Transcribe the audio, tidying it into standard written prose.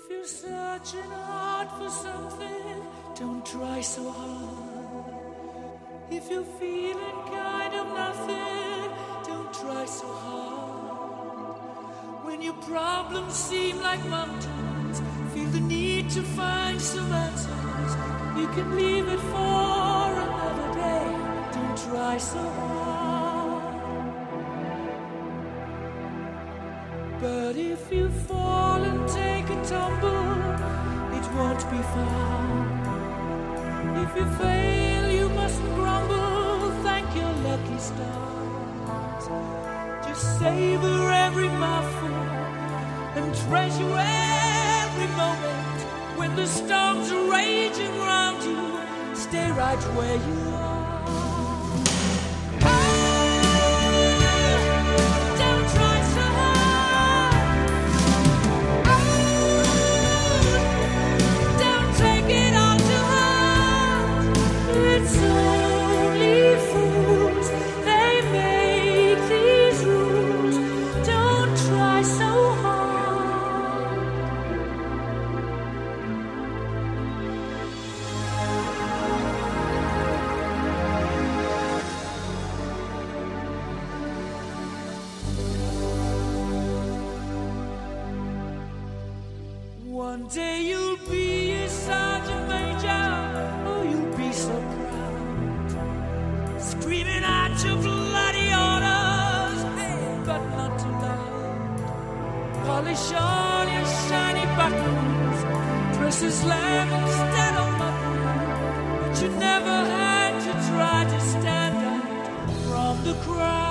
you're searching hard for something, don't try so hard. If you're feeling kind of nothing, don't try so hard. When your problems seem like mountains, feel the need to find some answers, you can leave it for another day. Don't try so hard. But if you fall and take a tumble, it won't be far. If you fail, you mustn't grumble, thank your lucky stars. Just savor every mouthful and treasure every moment. When the storms are raging round you, stay right where you are. It's only fools, they make these rules. Don't try so hard. One day you'll be a sergeant major, oh, you'll be so proud, screaming out your bloody orders, hey, but not too loud. Polish all your shiny buttons, dress as lamb instead of mutton, but you never had to try to stand out from the crowd.